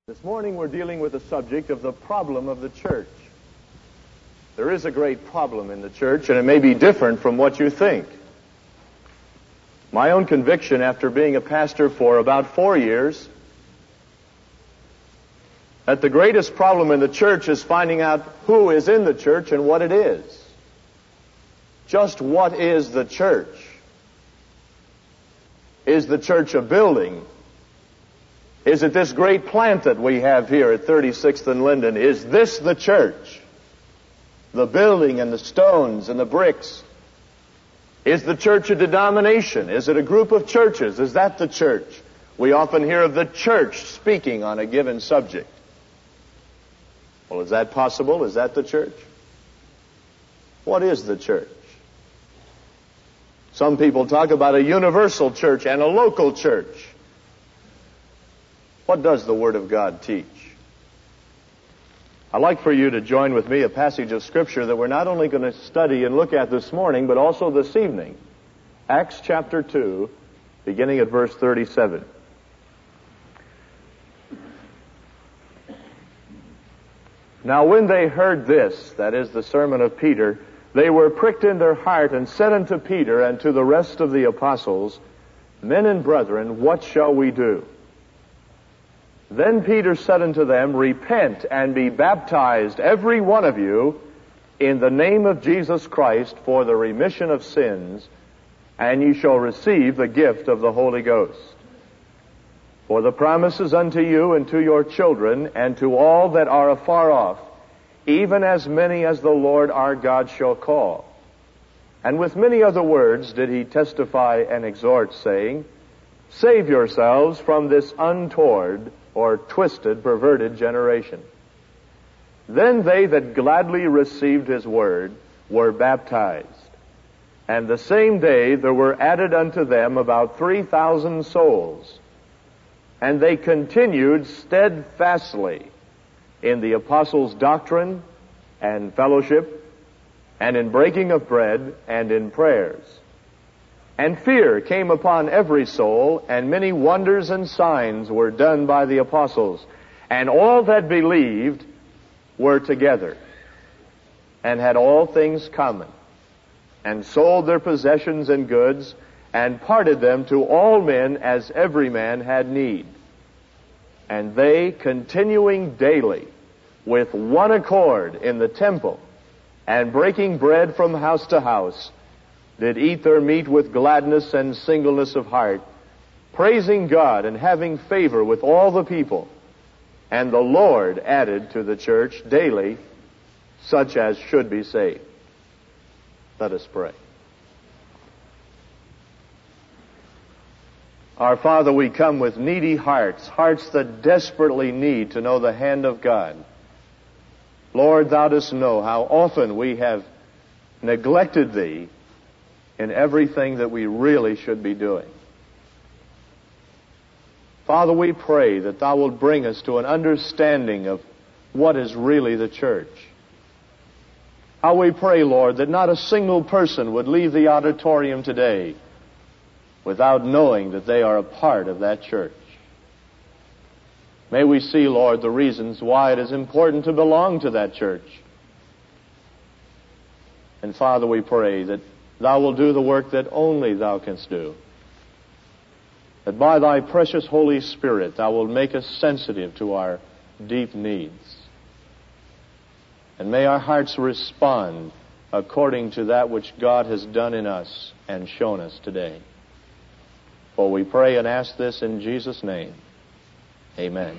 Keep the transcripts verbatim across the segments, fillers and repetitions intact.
This morning we're dealing with the subject of the problem of the church. There is a great problem in the church, and it may be different from what you think. My own conviction after being a pastor for about four years, that the greatest problem in the church is finding out who is in the church and what it is. Just what is the church? Is the church a building? Is it this great plant that we have here at thirty-sixth and Linden? Is this the church? The building and the stones and the bricks. Is the church a denomination? Is it a group of churches? Is that the church? We often hear of the church speaking on a given subject. Well, is that possible? Is that the church? What is the church? Some people talk about a universal church and a local church. What does the Word of God teach? I'd like for you to join with me a passage of Scripture that we're not only going to study and look at this morning, but also this evening. Acts chapter two, beginning at verse thirty-seven. Now when they heard this, that is the sermon of Peter, they were pricked in their heart and said unto Peter and to the rest of the apostles, Men and brethren, what shall we do? Then Peter said unto them, Repent and be baptized, every one of you, in the name of Jesus Christ for the remission of sins, and ye shall receive the gift of the Holy Ghost. For the promise is unto you and to your children and to all that are afar off, even as many as the Lord our God shall call. And with many other words did he testify and exhort, saying, Save yourselves from this untoward or twisted, perverted generation. Then they that gladly received his word were baptized. And the same day there were added unto them about three thousand souls. And they continued steadfastly in the apostles' doctrine and fellowship, and in breaking of bread, and in prayers. And fear came upon every soul, and many wonders and signs were done by the apostles. And all that believed were together, and had all things common, and sold their possessions and goods, and parted them to all men as every man had need. And they, continuing daily with one accord in the temple, and breaking bread from house to house, did eat their meat with gladness and singleness of heart, praising God and having favor with all the people. And the Lord added to the church daily such as should be saved. Let us pray. Our Father, we come with needy hearts, hearts that desperately need to know the hand of God. Lord, Thou dost know how often we have neglected Thee in everything that we really should be doing. Father, we pray that Thou wilt bring us to an understanding of what is really the church. How we pray, Lord, that not a single person would leave the auditorium today without knowing that they are a part of that church. May we see, Lord, the reasons why it is important to belong to that church. And Father, we pray that Thou wilt do the work that only Thou canst do. That by Thy precious Holy Spirit Thou wilt make us sensitive to our deep needs. And may our hearts respond according to that which God has done in us and shown us today. For we pray and ask this in Jesus' name. Amen.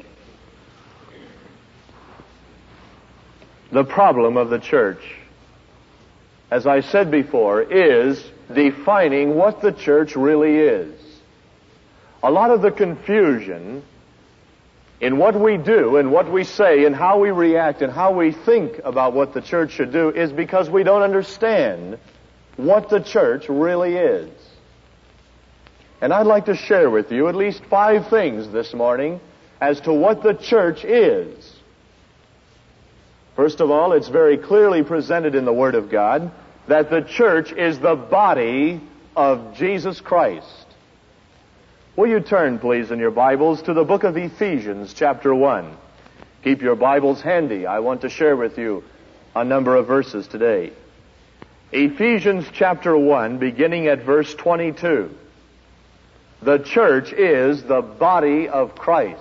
The problem of the church, as I said before, is defining what the church really is. A lot of the confusion in what we do and what we say and how we react and how we think about what the church should do is because we don't understand what the church really is. And I'd like to share with you at least five things this morning as to what the church is. First of all, it's very clearly presented in the Word of God that the church is the body of Jesus Christ. Will you turn, please, in your Bibles to the book of Ephesians, chapter one. Keep your Bibles handy. I want to share with you a number of verses today. Ephesians chapter one, beginning at verse twenty-two. The church is the body of Christ.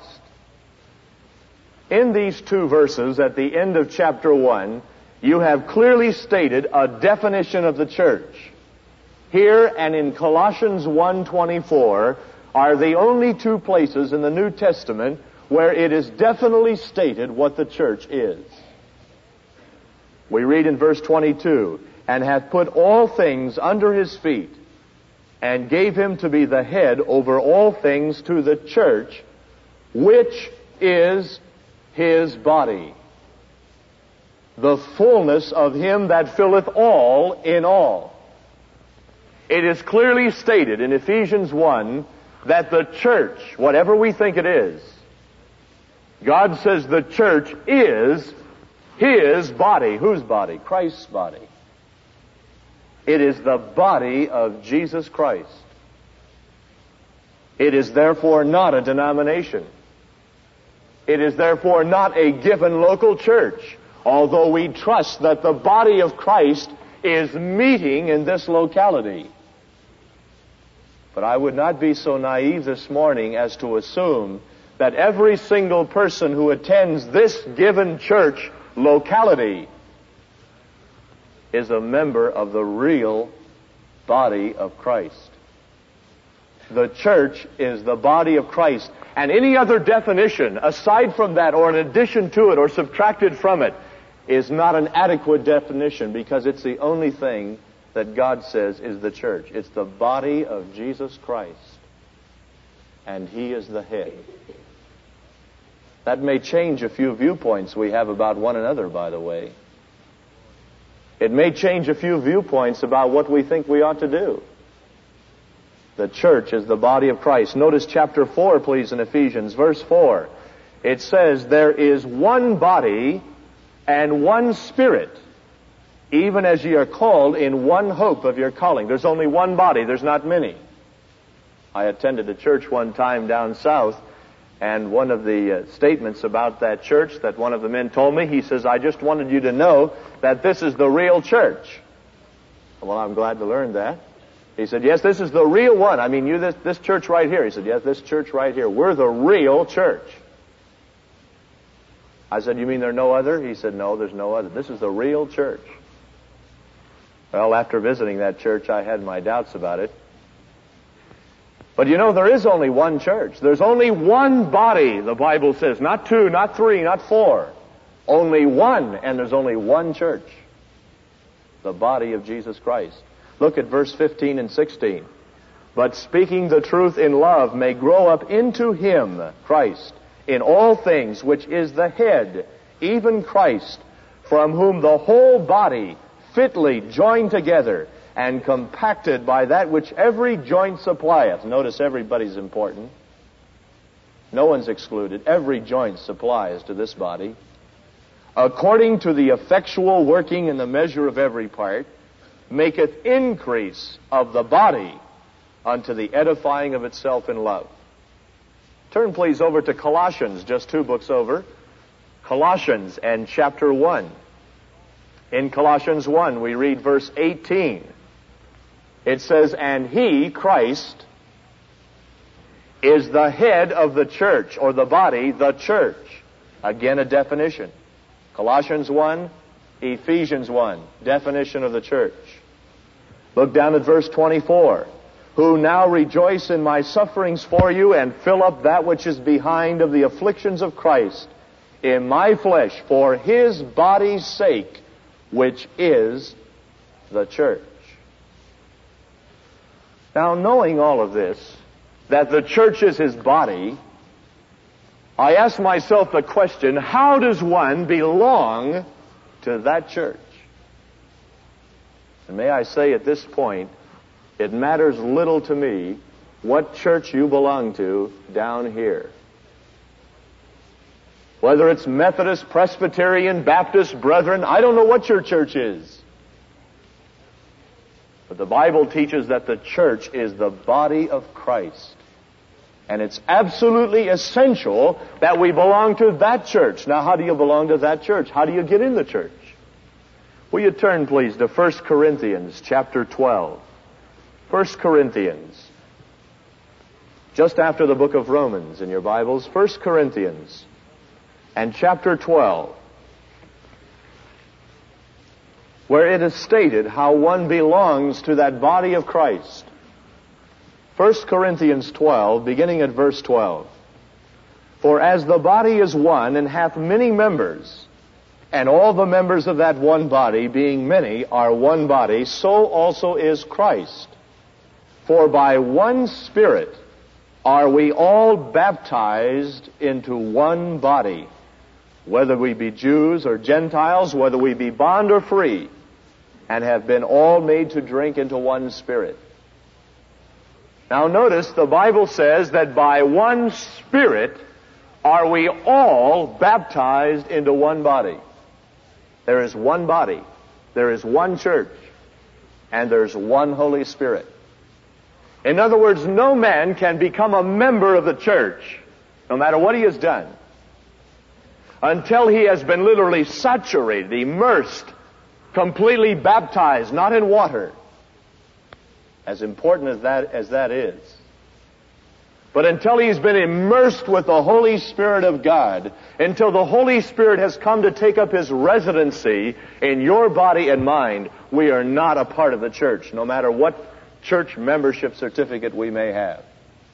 In these two verses at the end of chapter one, you have clearly stated a definition of the church. Here and in Colossians one twenty-four are the only two places in the New Testament where it is definitely stated what the church is. We read in verse twenty-two, and hath put all things under his feet, and gave him to be the head over all things to the church, which is his body, the fullness of him that filleth all in all. It is clearly stated in Ephesians one that the church, whatever we think it is, God says the church is his body. Whose body? Christ's body. It is the body of Jesus Christ. It is therefore not a denomination. It is therefore not a given local church, although we trust that the body of Christ is meeting in this locality. But I would not be so naive this morning as to assume that every single person who attends this given church locality is a member of the real body of Christ. The church is the body of Christ, and any other definition aside from that or in addition to it or subtracted from it is not an adequate definition, because it's the only thing that God says is the church. It's the body of Jesus Christ, and He is the head. That may change a few viewpoints we have about one another, by the way. It may change a few viewpoints about what we think we ought to do. The church is the body of Christ. Notice chapter four, please, in Ephesians, verse four. It says, there is one body and one Spirit, even as ye are called in one hope of your calling. There's only one body. There's not many. I attended a church one time down south, and one of the uh, statements about that church that one of the men told me, he says, I just wanted you to know that this is the real church. Well, I'm glad to learn that. He said, yes, this is the real one. I mean, you, this, this church right here. He said, yes, this church right here. We're the real church. I said, you mean there are no other? He said, no, there's no other. This is the real church. Well, after visiting that church, I had my doubts about it. But you know, there is only one church. There's only one body, the Bible says. Not two, not three, not four. Only one, and there's only one church. The body of Jesus Christ. Look at verse fifteen and sixteen. But speaking the truth in love may grow up into Him, Christ, in all things, which is the head, even Christ, from whom the whole body, fitly joined together and compacted by that which every joint supplieth. Notice everybody's important. No one's excluded. Every joint supplies to this body. According to the effectual working in the measure of every part, maketh increase of the body unto the edifying of itself in love. Turn please over to Colossians, just two books over. Colossians and chapter one. In Colossians one, we read verse eighteen. It says, and He, Christ, is the head of the church, or the body, the church. Again, a definition. Colossians one, Ephesians one, definition of the church. Look down at verse twenty-four. Who now rejoice in my sufferings for you, and fill up that which is behind of the afflictions of Christ in my flesh for His body's sake, which is the church. Now, knowing all of this, that the church is His body, I ask myself the question, how does one belong to that church? And may I say at this point, it matters little to me what church you belong to down here. Whether it's Methodist, Presbyterian, Baptist, Brethren, I don't know what your church is. But the Bible teaches that the church is the body of Christ. And it's absolutely essential that we belong to that church. Now, how do you belong to that church? How do you get in the church? Will you turn, please, to First Corinthians chapter twelve. First Corinthians. Just after the book of Romans in your Bibles. First Corinthians and chapter twelve. Where it is stated how one belongs to that body of Christ. First Corinthians twelve, beginning at verse twelve. For as the body is one and hath many members, and all the members of that one body, being many, are one body, so also is Christ. For by one Spirit are we all baptized into one body, whether we be Jews or Gentiles, whether we be bond or free, and have been all made to drink into one Spirit. Now notice the Bible says that by one Spirit are we all baptized into one body. There is one body, there is one church, and there's one Holy Spirit. In other words, no man can become a member of the church, no matter what he has done, until he has been literally saturated, immersed, completely baptized, not in water, as important as that, as that is, but until he's been immersed with the Holy Spirit of God, until the Holy Spirit has come to take up his residency in your body and mind, we are not a part of the church, no matter what church membership certificate we may have.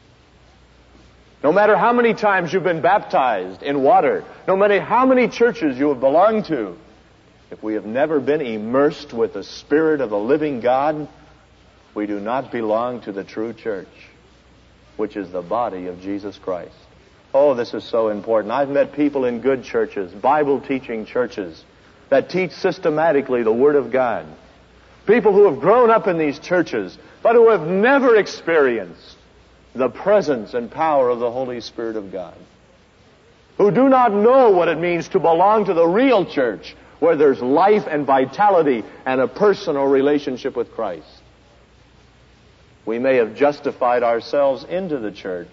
No matter how many times you've been baptized in water, no matter how many churches you have belonged to, if we have never been immersed with the Spirit of the living God, we do not belong to the true church, which is the body of Jesus Christ. Oh, this is so important. I've met people in good churches, Bible-teaching churches, that teach systematically the Word of God. People who have grown up in these churches, but who have never experienced the presence and power of the Holy Spirit of God. Who do not know what it means to belong to the real church, where there's life and vitality and a personal relationship with Christ. We may have justified ourselves into the church.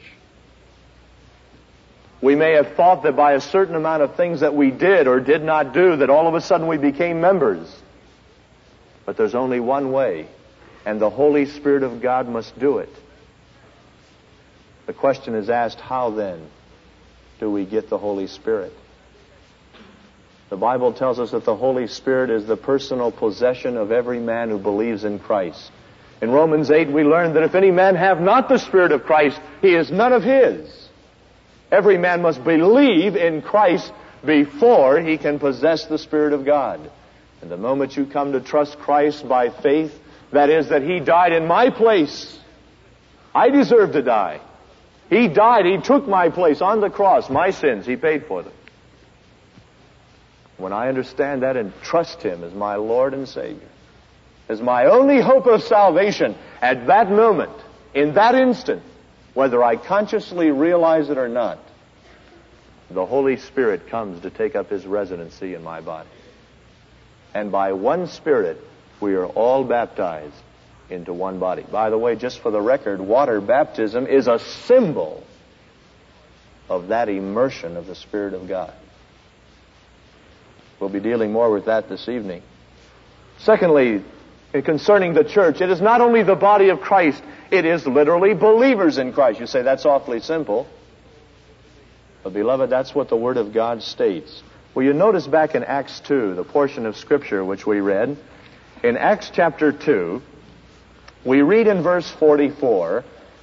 We may have thought that by a certain amount of things that we did or did not do, that all of a sudden we became members. But there's only one way, and the Holy Spirit of God must do it. The question is asked, how then do we get the Holy Spirit? The Bible tells us that the Holy Spirit is the personal possession of every man who believes in Christ. In Romans eight, we learn that if any man have not the Spirit of Christ, he is none of his. Every man must believe in Christ before he can possess the Spirit of God. And the moment you come to trust Christ by faith, that is, that he died in my place. I deserve to die. He died, he took my place on the cross, my sins, he paid for them. When I understand that and trust him as my Lord and Savior, as my only hope of salvation, at that moment, in that instant, whether I consciously realize it or not, the Holy Spirit comes to take up his residency in my body. And by one Spirit, we are all baptized into one body. By the way, just for the record, water baptism is a symbol of that immersion of the Spirit of God. We'll be dealing more with that this evening. Secondly, concerning the church, it is not only the body of Christ, it is literally believers in Christ. You say, that's awfully simple. But beloved, that's what the Word of God states. Well, you notice back in Acts two, the portion of Scripture which we read, in Acts chapter two, we read in verse forty-four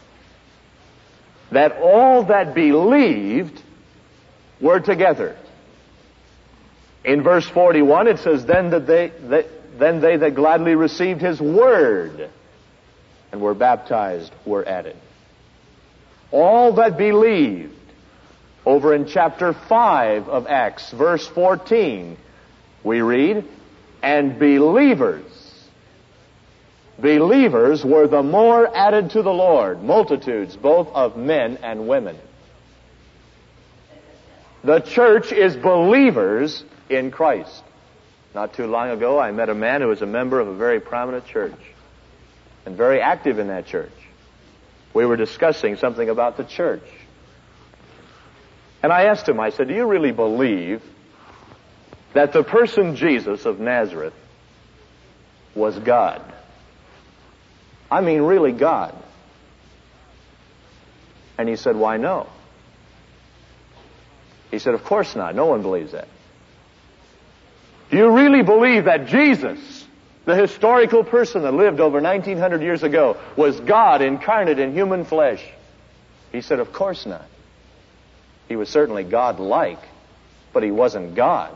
that all that believed were together. In verse forty-one, it says, then that they, they then they that gladly received his word and were baptized were added. All that believed. Over in chapter five of Acts, verse fourteen, we read, and believers, believers were the more added to the Lord, multitudes both of men and women. The church is believers in Christ. Not too long ago, I met a man who was a member of a very prominent church and very active in that church. we were discussing something about the church. And I asked him, I said, do you really believe that the person Jesus of Nazareth was God? I mean, really God. And he said, why no? He said, of course not. No one believes that. Do you really believe that Jesus, the historical person that lived over nineteen hundred years ago, was God incarnate in human flesh? He said, of course not. He was certainly God-like, but he wasn't God.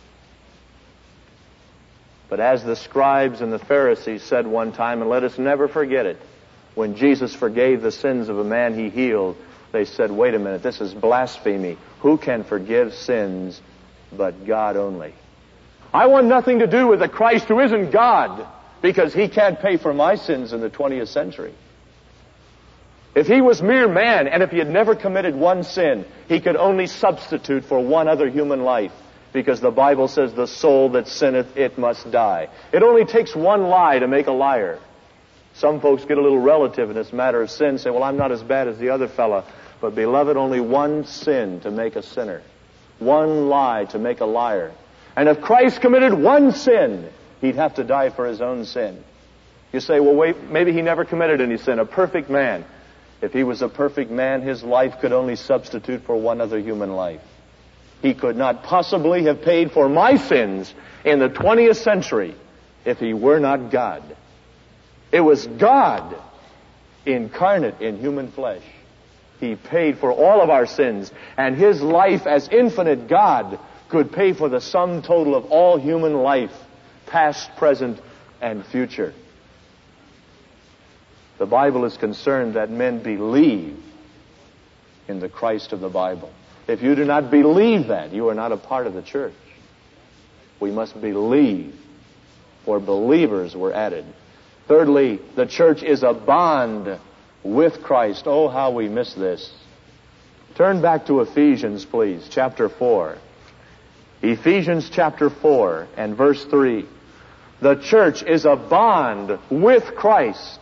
But as the scribes and the Pharisees said one time, and let us never forget it, when Jesus forgave the sins of a man he healed, they said, wait a minute, this is blasphemy. Who can forgive sins but God only? I want nothing to do with the Christ who isn't God, because he can't pay for my sins in the twentieth century. If he was mere man, and if he had never committed one sin, he could only substitute for one other human life, because the Bible says the soul that sinneth, it must die. It only takes one lie to make a liar. Some folks get a little relative in this matter of sin, say, well, I'm not as bad as the other fella. But beloved, only one sin to make a sinner. One lie to make a liar. And if Christ committed one sin, he'd have to die for his own sin. You say, well, wait, maybe he never committed any sin. A perfect man. If he was a perfect man, his life could only substitute for one other human life. He could not possibly have paid for my sins in the twentieth century if he were not God. It was God incarnate in human flesh. He paid for all of our sins, and his life as infinite God could pay for the sum total of all human life, past, present, and future. The Bible is concerned that men believe in the Christ of the Bible. If you do not believe that, you are not a part of the church. We must believe, for believers were added. Thirdly, the church is a bond with Christ. Oh, how we miss this. Turn back to Ephesians, please, chapter four. Ephesians chapter four and verse three. The church is a bond with Christ.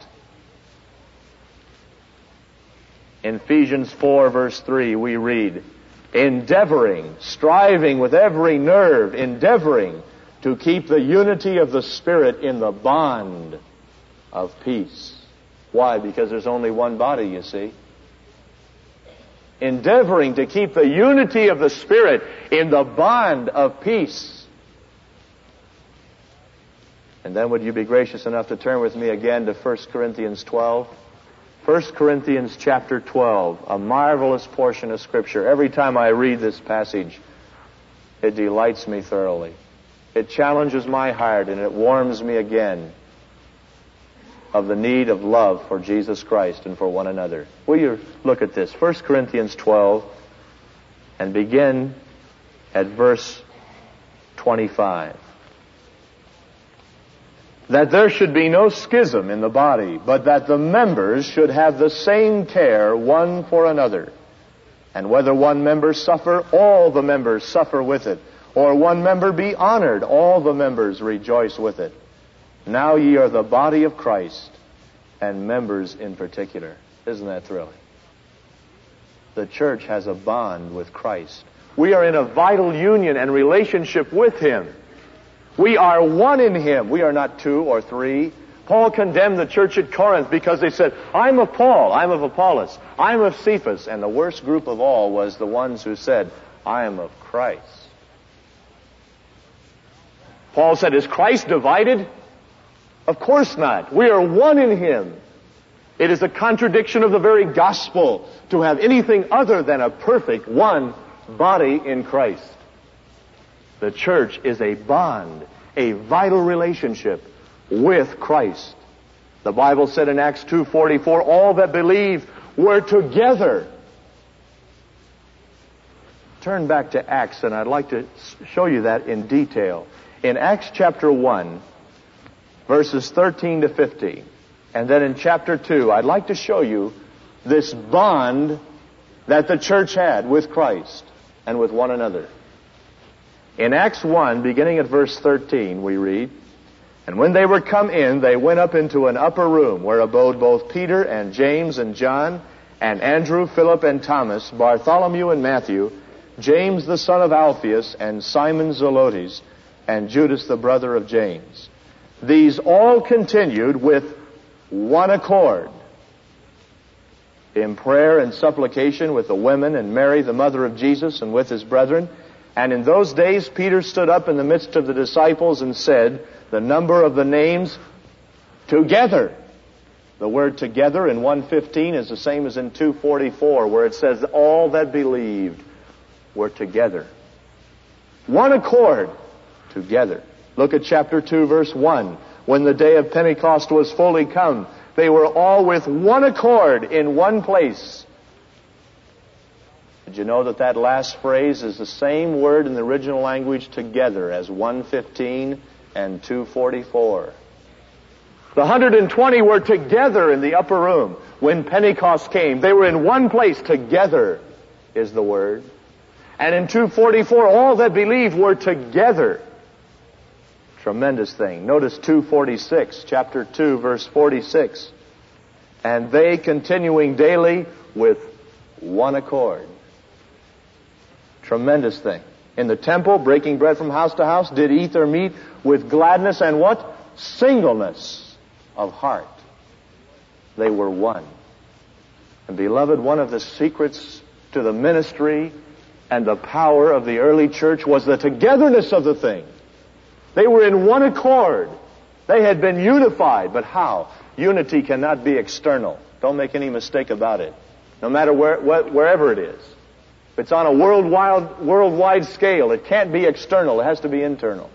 In Ephesians four, verse three, we read, endeavoring, striving with every nerve, endeavoring to keep the unity of the Spirit in the bond of peace. Why? Because there's only one body, you see. Endeavoring to keep the unity of the Spirit in the bond of peace. And then would you be gracious enough to turn with me again to First Corinthians twelve? First Corinthians chapter twelve, a marvelous portion of Scripture. Every time I read this passage, it delights me thoroughly. It challenges my heart and it warms me again of the need of love for Jesus Christ and for one another. Will you look at this? First Corinthians twelve and begin at verse twenty-five. That there should be no schism in the body, but that the members should have the same care one for another. And whether one member suffer, all the members suffer with it. Or one member be honored, all the members rejoice with it. Now ye are the body of Christ, and members in particular. Isn't that thrilling? The church has a bond with Christ. We are in a vital union and relationship with Him. We are one in Him. We are not two or three. Paul condemned the church at Corinth because they said, I'm of Paul, I'm of Apollos, I'm of Cephas. And the worst group of all was the ones who said, I am of Christ. Paul said, is Christ divided? Of course not. We are one in Him. It is a contradiction of the very gospel to have anything other than a perfect one body in Christ. The church is a bond, a vital relationship with Christ. The Bible said in Acts two forty-four, all that believe were together. Turn back to Acts, and I'd like to show you that in detail. In Acts chapter one, verses thirteen to fifteen, and then in chapter two, I'd like to show you this bond that the church had with Christ and with one another. In Acts one, beginning at verse thirteen, we read, And when they were come in, they went up into an upper room, where abode both Peter and James and John, and Andrew, Philip, and Thomas, Bartholomew and Matthew, James the son of Alphaeus, and Simon Zelotes, and Judas the brother of James. These all continued with one accord in prayer and supplication with the women and Mary, the mother of Jesus, and with his brethren. And in those days Peter stood up in the midst of the disciples and said, the number of the names together. The word together in one fifteen is the same as in two forty-four, where it says all that believed were together. One accord, together. Look at chapter two, verse one. When the day of Pentecost was fully come, they were all with one accord in one place. Did you know that that last phrase is the same word in the original language together as one fifteen and two forty-four? The one hundred twenty were together in the upper room when Pentecost came. They were in one place. Together is the word. And in two forty-four, all that believed were together. Tremendous thing. Notice two forty-six, chapter two, verse forty-six. And they continuing daily with one accord. Tremendous thing. In the temple, breaking bread from house to house, did eat their meat with gladness and what? Singleness of heart. They were one. And beloved, one of the secrets to the ministry and the power of the early church was the togetherness of the thing. They were in one accord. They had been unified. But how? Unity cannot be external. Don't make any mistake about it. No matter where, wherever it is. If it's on a worldwide, worldwide scale, it can't be external. It has to be internal.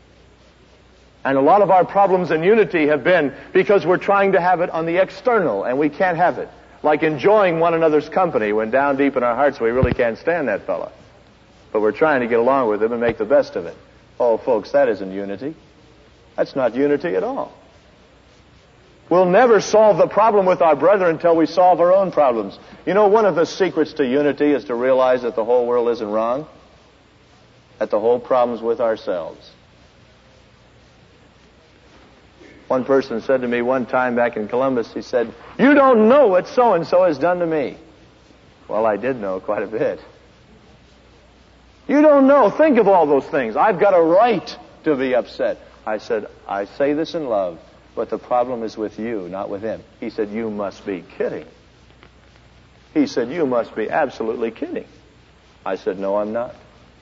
And a lot of our problems in unity have been because we're trying to have it on the external, and we can't have it. Like enjoying one another's company, when down deep in our hearts we really can't stand that fellow. But we're trying to get along with him and make the best of it. Oh, folks, that isn't unity. That's not unity at all. We'll never solve the problem with our brother until we solve our own problems. You know, one of the secrets to unity is to realize that the whole world isn't wrong, that the whole problem's with ourselves. One person said to me one time back in Columbus, he said, "You don't know what so-and-so has done to me." Well, I did know quite a bit. You don't know. Think of all those things. I've got a right to be upset. I said, I say this in love, but the problem is with you, not with him. He said, you must be kidding. He said, you must be absolutely kidding. I said, no, I'm not.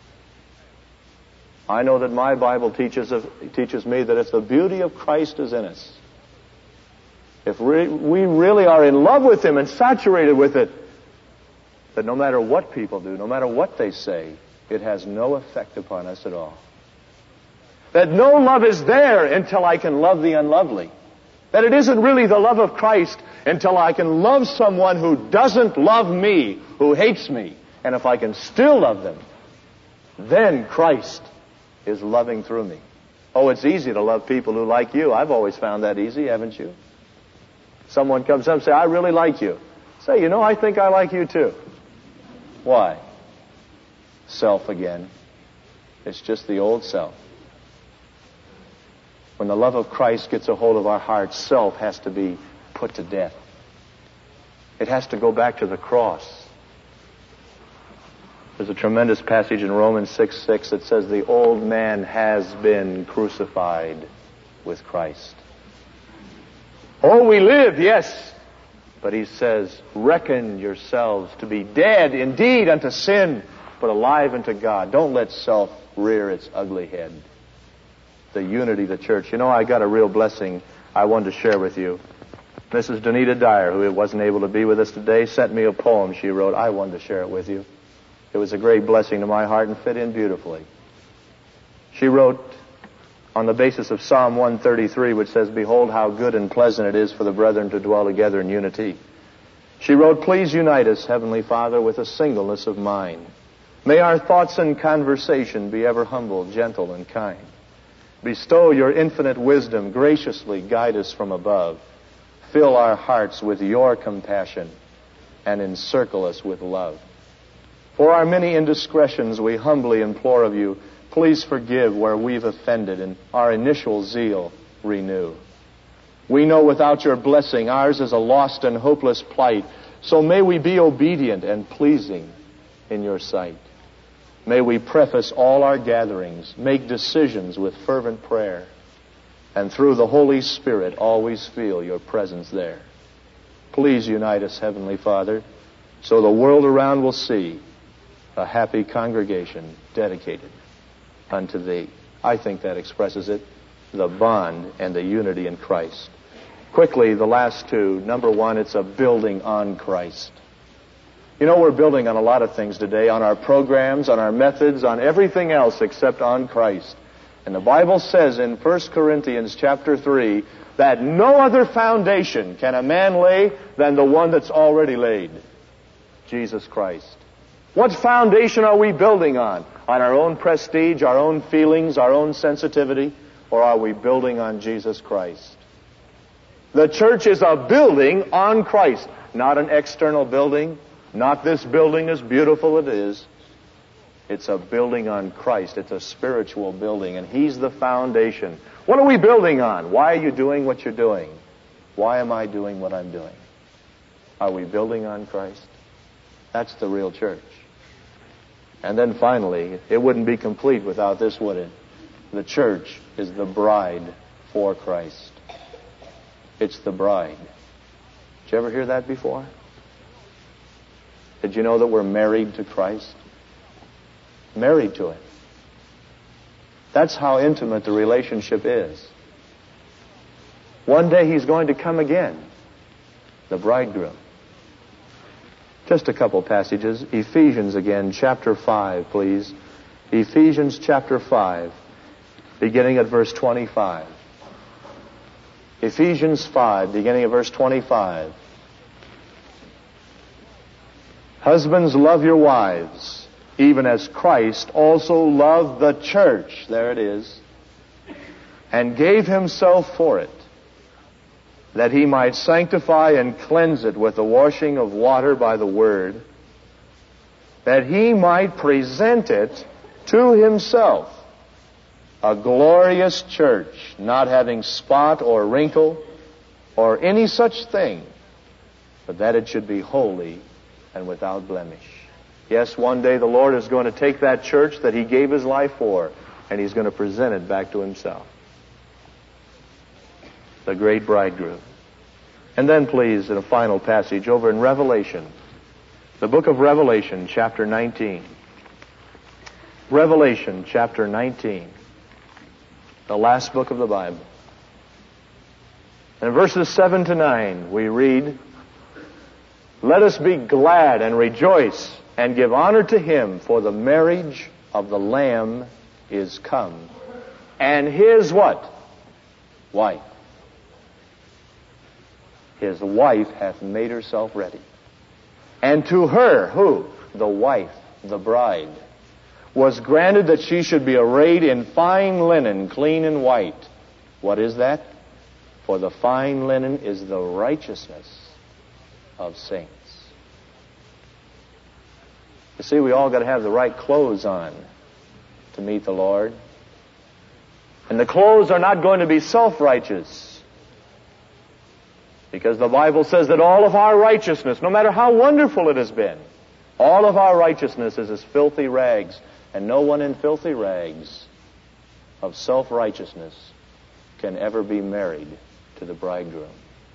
I know that my Bible teaches of, teaches me that if the beauty of Christ is in us, if we, we really are in love with him and saturated with it, that no matter what people do, no matter what they say, it has no effect upon us at all. That no love is there until I can love the unlovely. That it isn't really the love of Christ until I can love someone who doesn't love me, who hates me. And if I can still love them, then Christ is loving through me. Oh, it's easy to love people who like you. I've always found that easy, haven't you? Someone comes up and says, I really like you. Say, you know, I think I like you too. Why? Self again. It's just the old self. When the love of Christ gets a hold of our hearts, self has to be put to death. It has to go back to the cross. There's a tremendous passage in Romans six six that says the old man has been crucified with Christ. Oh, we live, yes. But he says, reckon yourselves to be dead indeed unto sin, but alive unto God. Don't let self rear its ugly head. The unity of the church. You know, I got a real blessing I wanted to share with you. Missus Donita Dyer, who wasn't able to be with us today, sent me a poem she wrote. I wanted to share it with you. It was a great blessing to my heart and fit in beautifully. She wrote on the basis of Psalm one thirty-three, which says, behold how good and pleasant it is for the brethren to dwell together in unity. She wrote, please unite us, Heavenly Father, with a singleness of mind. May our thoughts and conversation be ever humble, gentle, and kind. Bestow your infinite wisdom, graciously guide us from above. Fill our hearts with your compassion and encircle us with love. For our many indiscretions, we humbly implore of you, please forgive where we've offended in our initial zeal renew. We know without your blessing, ours is a lost and hopeless plight. So may we be obedient and pleasing in your sight. May we preface all our gatherings, make decisions with fervent prayer, and through the Holy Spirit always feel your presence there. Please unite us, Heavenly Father, so the world around will see a happy congregation dedicated unto Thee. I think that expresses it, the bond and the unity in Christ. Quickly, the last two. Number one, it's a building on Christ. You know, we're building on a lot of things today, on our programs, on our methods, on everything else except on Christ. And the Bible says in First Corinthians chapter three that no other foundation can a man lay than the one that's already laid, Jesus Christ. What foundation are we building on? On our own prestige, our own feelings, our own sensitivity? Or are we building on Jesus Christ? The church is a building on Christ, not an external building, not this building as beautiful as it is. It's a building on Christ. It's a spiritual building, and He's the foundation. What are we building on? Why are you doing what you're doing? Why am I doing what I'm doing? Are we building on Christ? That's the real church. And then finally, it wouldn't be complete without this, would it? The church is the bride for Christ. It's the bride. Did you ever hear that before? Did you know that we're married to Christ? Married to Him. That's how intimate the relationship is. One day He's going to come again, the bridegroom. Just a couple passages. Ephesians again, chapter five, please. Ephesians chapter five, beginning at verse twenty-five. Ephesians five, beginning at verse twenty-five. Husbands, love your wives, even as Christ also loved the church, there it is, and gave Himself for it, that He might sanctify and cleanse it with the washing of water by the Word, that He might present it to Himself, a glorious church, not having spot or wrinkle or any such thing, but that it should be holy and without blemish. Yes, one day the Lord is going to take that church that He gave His life for, and He's going to present it back to Himself. The great bridegroom. And then please, in a final passage over in Revelation, the book of Revelation, chapter nineteen. Revelation, chapter nineteen. The last book of the Bible. In verses seven to nine, we read, "Let us be glad and rejoice and give honor to Him, for the marriage of the Lamb is come. And His" what? Wife. His wife hath made herself ready. And to her, who? The wife, the bride, was granted that she should be arrayed in fine linen, clean and white. What is that? For the fine linen is the righteousness of saints. You see, we all got to have the right clothes on to meet the Lord. And the clothes are not going to be self-righteous. Because the Bible says that all of our righteousness, no matter how wonderful it has been, all of our righteousness is as filthy rags. And no one in filthy rags of self-righteousness can ever be married to the bridegroom.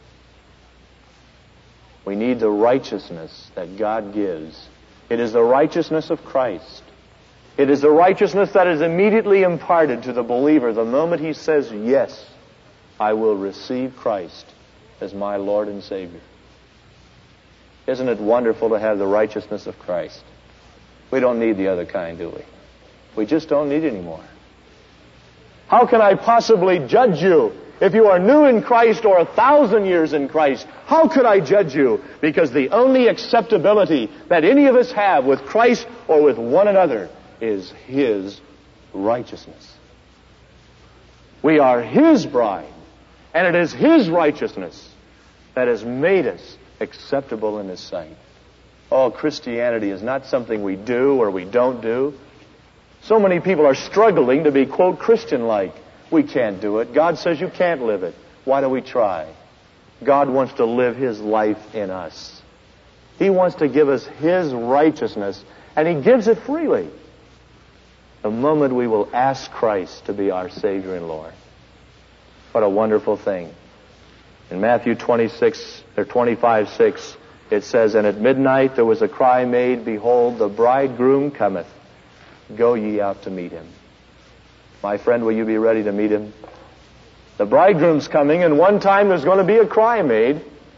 We need the righteousness that God gives. It is the righteousness of Christ. It is the righteousness that is immediately imparted to the believer the moment he says, "Yes, I will receive Christ as my Lord and Savior." Isn't it wonderful to have the righteousness of Christ? We don't need the other kind, do we? We just don't need it anymore. How can I possibly judge you if you are new in Christ or a thousand years in Christ? How could I judge you? Because the only acceptability that any of us have with Christ or with one another is His righteousness. We are His bride, and it is His righteousness that has made us acceptable in His sight. Oh, Christianity is not something we do or we don't do. So many people are struggling to be, quote, Christian-like. We can't do it. God says you can't live it. Why do we try? God wants to live His life in us. He wants to give us His righteousness, and He gives it freely the moment we will ask Christ to be our Savior and Lord. What a wonderful thing. In Matthew twenty-six, or twenty-five six, it says, "And at midnight there was a cry made, Behold, the bridegroom cometh. Go ye out to meet him." My friend, will you be ready to meet him? The bridegroom's coming, and one time there's going to be a cry made.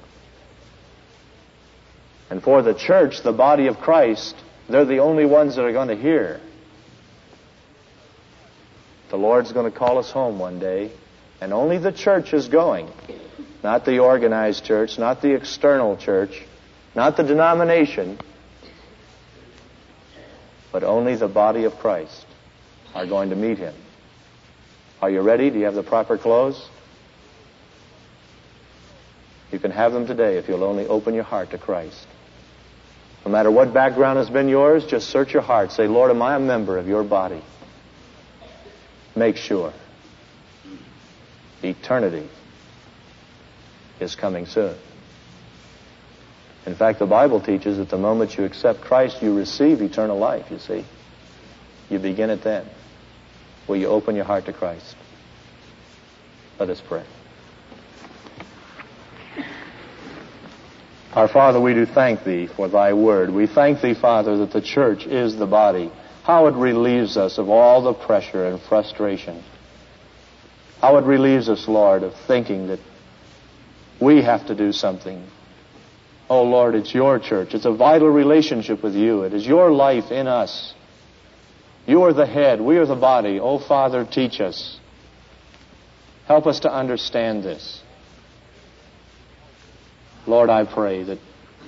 And for the church, the body of Christ, they're the only ones that are going to hear. The Lord's going to call us home one day, and only the church is going. Not the organized church, not the external church, not the denomination, but only the body of Christ are going to meet Him. Are you ready? Do you have the proper clothes? You can have them today if you'll only open your heart to Christ. No matter what background has been yours, just search your heart. Say, Lord, am I a member of your body? Make sure. Eternity is coming soon. In fact, the Bible teaches that the moment you accept Christ, you receive eternal life, you see. You begin it then. Will you open your heart to Christ? Let us pray. Our Father, we do thank Thee for Thy word. We thank Thee, Father, that the church is the body. How it relieves us of all the pressure and frustration. How it relieves us, Lord, of thinking that we have to do something. Oh, Lord, it's your church. It's a vital relationship with you. It is your life in us. You are the head. We are the body. Oh, Father, teach us. Help us to understand this. Lord, I pray that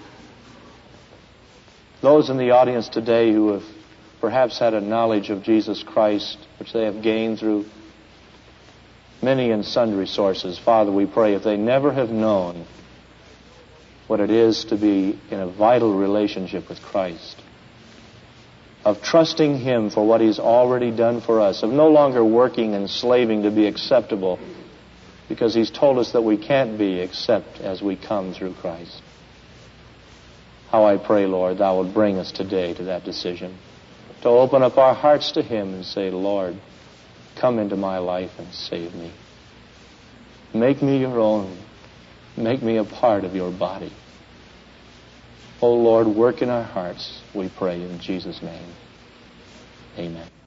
those in the audience today who have perhaps had a knowledge of Jesus Christ, which they have gained through many and sundry sources, Father, we pray if they never have known what it is to be in a vital relationship with Christ, of trusting Him for what He's already done for us, of no longer working and slaving to be acceptable, because He's told us that we can't be except as we come through Christ. How I pray, Lord, Thou would bring us today to that decision, to open up our hearts to Him and say, Lord, come into my life and save me. Make me your own. Make me a part of your body. Oh, Lord, work in our hearts, we pray in Jesus' name. Amen.